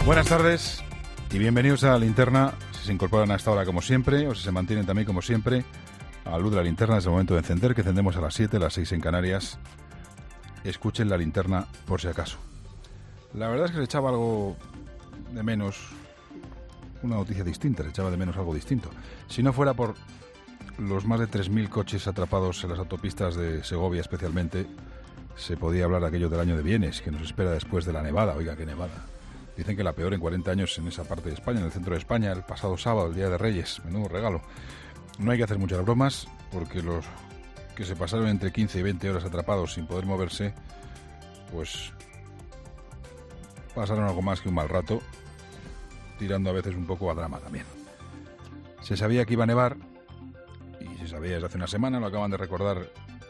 Buenas tardes y bienvenidos a la Linterna. Si se incorporan a esta hora como siempre o si se mantienen también como siempre a la luz de la linterna, es el momento de encender, que encendemos a las 7, las 6 en Canarias. Escuchen la linterna por si acaso. La verdad es que se echaba algo de menos, una noticia distinta, se echaba de menos algo distinto. Si no fuera por los más de 3.000 coches atrapados en las autopistas de Segovia especialmente, se podía hablar de aquello del año de bienes que nos espera después de la nevada. Oiga, qué nevada. Dicen que la peor en 40 años en esa parte de España, en el centro de España, el pasado sábado, el Día de Reyes. Menudo regalo. No hay que hacer muchas bromas, porque los que se pasaron entre 15 y 20 horas atrapados sin poder moverse, pues pasaron algo más que un mal rato, tirando a veces un poco a drama también. Se sabía que iba a nevar, y se sabía desde hace una semana, lo acaban de recordar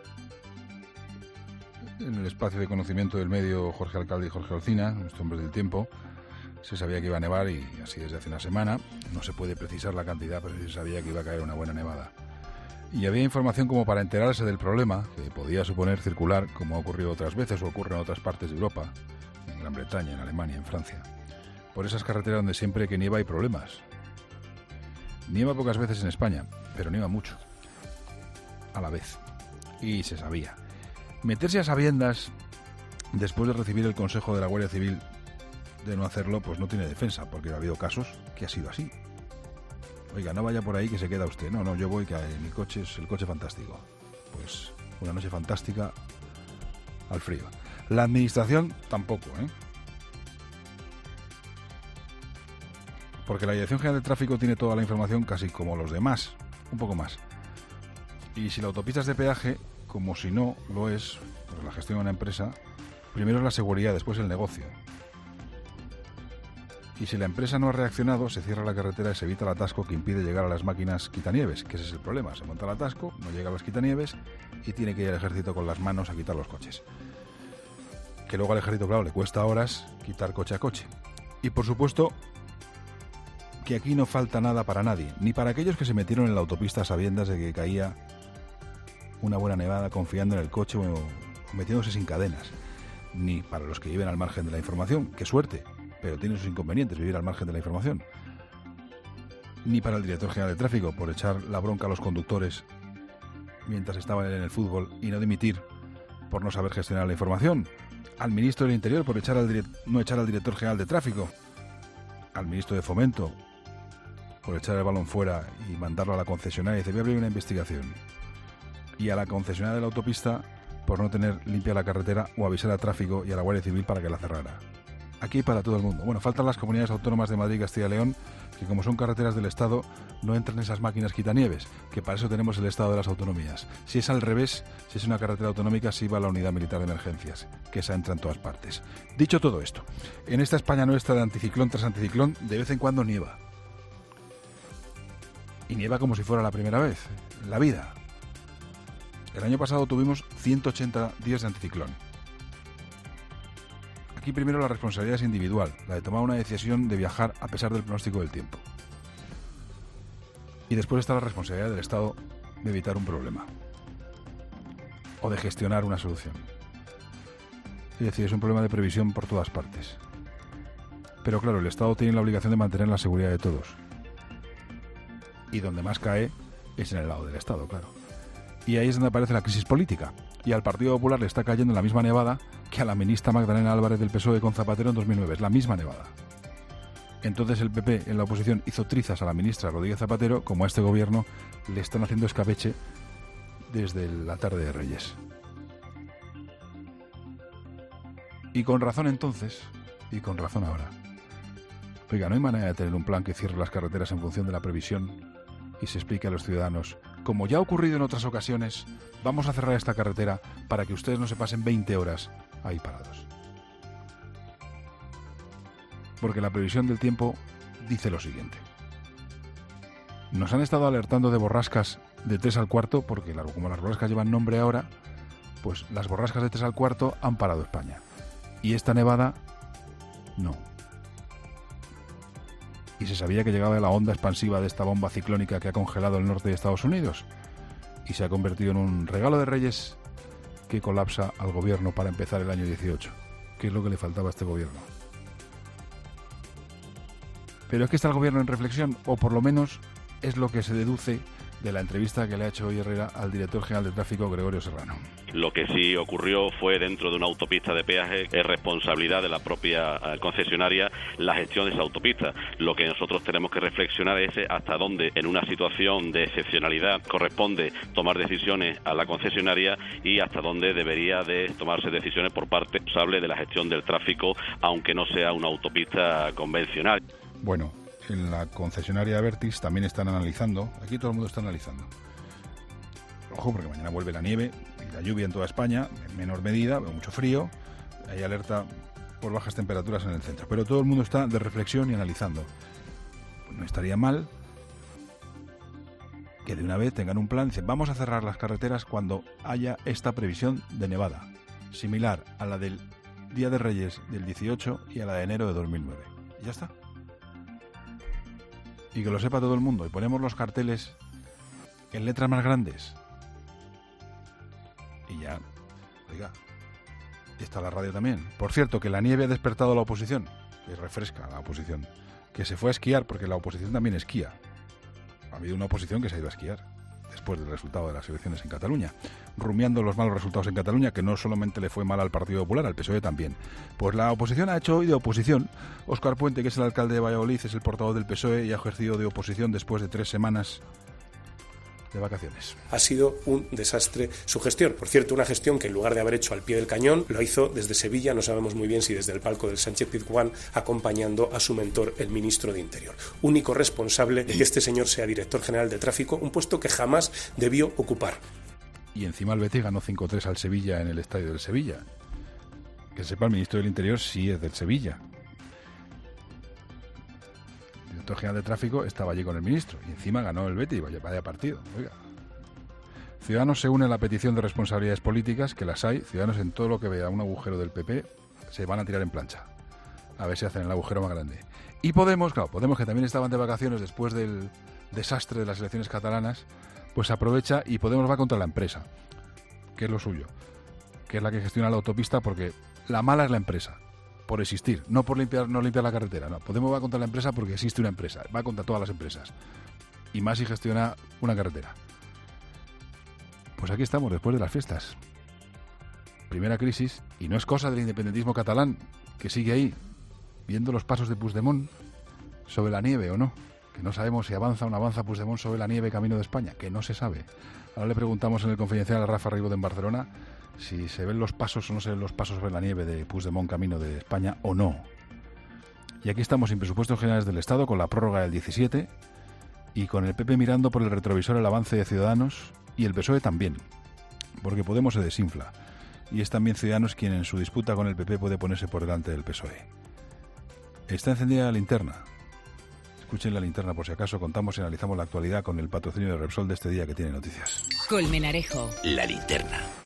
en el espacio de conocimiento del medio Jorge Alcalde y Jorge Alsina, nuestros hombres del tiempo. Se sabía que iba a nevar y así desde hace una semana. No se puede precisar la cantidad, pero se sabía que iba a caer una buena nevada. Y había información como para enterarse del problema, que podía suponer circular, como ha ocurrido otras veces o ocurre en otras partes de Europa, en Gran Bretaña, en Alemania, en Francia, por esas carreteras donde siempre que nieva hay problemas. Nieva pocas veces en España, pero nieva mucho, a la vez. Y se sabía. Meterse a sabiendas, después de recibir el consejo de la Guardia Civil de no hacerlo, pues no tiene defensa, porque ha habido casos que ha sido así. Oiga, no vaya por ahí que se queda usted. No, yo voy, que mi coche es el coche fantástico. Pues una noche fantástica al frío. La administración tampoco, porque la Dirección General de Tráfico tiene toda la información casi como los demás, un poco más. Y si la autopista es de peaje, como si no lo es, pues la gestión de una empresa, primero es la seguridad, después el negocio. Y si la empresa no ha reaccionado, se cierra la carretera y se evita el atasco que impide llegar a las máquinas quitanieves, que ese es el problema. Se monta el atasco, no llega a las quitanieves y tiene que ir el ejército con las manos a quitar los coches. Que luego al ejército, claro, le cuesta horas quitar coche a coche. Y por supuesto que aquí no falta nada para nadie, ni para aquellos que se metieron en la autopista a sabiendas de que caía una buena nevada confiando en el coche o metiéndose sin cadenas, ni para los que viven al margen de la información, qué suerte, pero tiene sus inconvenientes vivir al margen de la información, ni para el director general de tráfico por echar la bronca a los conductores mientras estaban en el fútbol y no dimitir por no saber gestionar la información, al ministro del Interior por no echar al director general de tráfico, al ministro de Fomento por echar el balón fuera y mandarlo a la concesionaria y dice voy a abrir una investigación, y a la concesionaria de la autopista por no tener limpia la carretera o avisar al tráfico y a la Guardia Civil para que la cerrara. Aquí para todo el mundo. Bueno, faltan las comunidades autónomas de Madrid y Castilla y León, que como son carreteras del Estado, no entran esas máquinas quitanieves, que para eso tenemos el Estado de las autonomías. Si es al revés, si es una carretera autonómica, sí va la unidad militar de emergencias, que esa entra en todas partes. Dicho todo esto, en esta España nuestra de anticiclón tras anticiclón, de vez en cuando nieva. Y nieva como si fuera la primera vez, en la vida. El año pasado tuvimos 180 días de anticiclón. Aquí primero la responsabilidad es individual, la de tomar una decisión de viajar a pesar del pronóstico del tiempo. Y después está la responsabilidad del Estado de evitar un problema. O de gestionar una solución. Es decir, es un problema de previsión por todas partes. Pero claro, el Estado tiene la obligación de mantener la seguridad de todos. Y donde más cae es en el lado del Estado, claro. Y ahí es donde aparece la crisis política. Y al Partido Popular le está cayendo la misma nevada que a la ministra Magdalena Álvarez del PSOE con Zapatero en 2009. Es la misma nevada. Entonces el PP en la oposición hizo trizas a la ministra Rodríguez Zapatero, como a este gobierno le están haciendo escabeche desde la tarde de Reyes. Y con razón entonces, y con razón ahora. Oiga, no hay manera de tener un plan que cierre las carreteras en función de la previsión y se explique a los ciudadanos, como ya ha ocurrido en otras ocasiones, vamos a cerrar esta carretera para que ustedes no se pasen 20 horas ahí parados. Porque la previsión del tiempo dice lo siguiente. Nos han estado alertando de borrascas de 3 al cuarto, porque como las borrascas llevan nombre ahora, pues las borrascas de 3 al cuarto han parado España. Y esta nevada, no. Y se sabía que llegaba la onda expansiva de esta bomba ciclónica que ha congelado el norte de Estados Unidos y se ha convertido en un regalo de Reyes que colapsa al gobierno para empezar el año 18, que es lo que le faltaba a este gobierno. Pero es que está el gobierno en reflexión, o por lo menos es lo que se deduce de la entrevista que le ha hecho hoy Herrera al director general de tráfico, Gregorio Serrano. Lo que sí ocurrió fue dentro de una autopista de peaje, es responsabilidad de la propia concesionaria la gestión de esa autopista. Lo que nosotros tenemos que reflexionar es hasta dónde, en una situación de excepcionalidad, corresponde tomar decisiones a la concesionaria y hasta dónde debería de tomarse decisiones por parte responsable de la gestión del tráfico, aunque no sea una autopista convencional. Bueno, en la concesionaria Abertis también están analizando, aquí todo el mundo está analizando. Ojo, porque mañana vuelve la nieve y la lluvia en toda España, en menor medida, mucho frío, hay alerta por bajas temperaturas en el centro. Pero todo el mundo está de reflexión y analizando. Pues no estaría mal que de una vez tengan un plan, dicen, vamos a cerrar las carreteras cuando haya esta previsión de nevada, similar a la del Día de Reyes del 18 y a la de enero de 2009. Y ya está. Y que lo sepa todo el mundo. Y ponemos los carteles en letras más grandes. Y ya, oiga, está la radio también. Por cierto, que la nieve ha despertado a la oposición, que refresca a la oposición, que se fue a esquiar, porque la oposición también esquía. Ha habido una oposición que se ha ido a esquiar después del resultado de las elecciones en Cataluña, rumiando los malos resultados en Cataluña, que no solamente le fue mal al Partido Popular, al PSOE también. Pues la oposición ha hecho hoy de oposición. Óscar Puente, que es el alcalde de Valladolid, es el portavoz del PSOE y ha ejercido de oposición después de 3 semanas de vacaciones. Ha sido un desastre su gestión. Por cierto, una gestión que en lugar de haber hecho al pie del cañón, lo hizo desde Sevilla, no sabemos muy bien si desde el palco del Sánchez-Pizjuán, acompañando a su mentor, el ministro de Interior. Único responsable de que este señor sea director general de tráfico, un puesto que jamás debió ocupar. Y encima el Betis ganó 5-3 al Sevilla en el estadio del Sevilla. Que sepa, el ministro del Interior sí es del Sevilla. El director general de tráfico estaba allí con el ministro y encima ganó el Betis, vaya partido. Oiga. Ciudadanos se une a la petición de responsabilidades políticas, que las hay. Ciudadanos, en todo lo que vea un agujero del PP se van a tirar en plancha. A ver si hacen el agujero más grande. Y Podemos, claro, Podemos, que también estaban de vacaciones después del desastre de las elecciones catalanas, pues aprovecha y Podemos va contra la empresa, que es lo suyo, que es la que gestiona la autopista, porque la mala es la empresa, por existir, no por limpiar la carretera. No, Podemos va contra la empresa porque existe una empresa, va contra todas las empresas, y más si gestiona una carretera. Pues aquí estamos después de las fiestas. Primera crisis, y no es cosa del independentismo catalán, que sigue ahí, viendo los pasos de Puigdemont sobre la nieve o no, que no sabemos si avanza o no avanza Puigdemont sobre la nieve camino de España, que no se sabe. Ahora le preguntamos en el confidencial a Rafa Ribot en Barcelona si se ven los pasos o no se ven los pasos sobre la nieve de Puigdemont camino de España o no. Y aquí estamos sin presupuestos generales del Estado, con la prórroga del 17, y con el PP mirando por el retrovisor el avance de Ciudadanos, y el PSOE también, porque Podemos se desinfla, y es también Ciudadanos quien en su disputa con el PP puede ponerse por delante del PSOE. Está encendida la linterna. Escuchen la linterna por si acaso. Contamos y analizamos la actualidad con el patrocinio de Repsol de este día que tiene noticias. Colmenarejo. La linterna.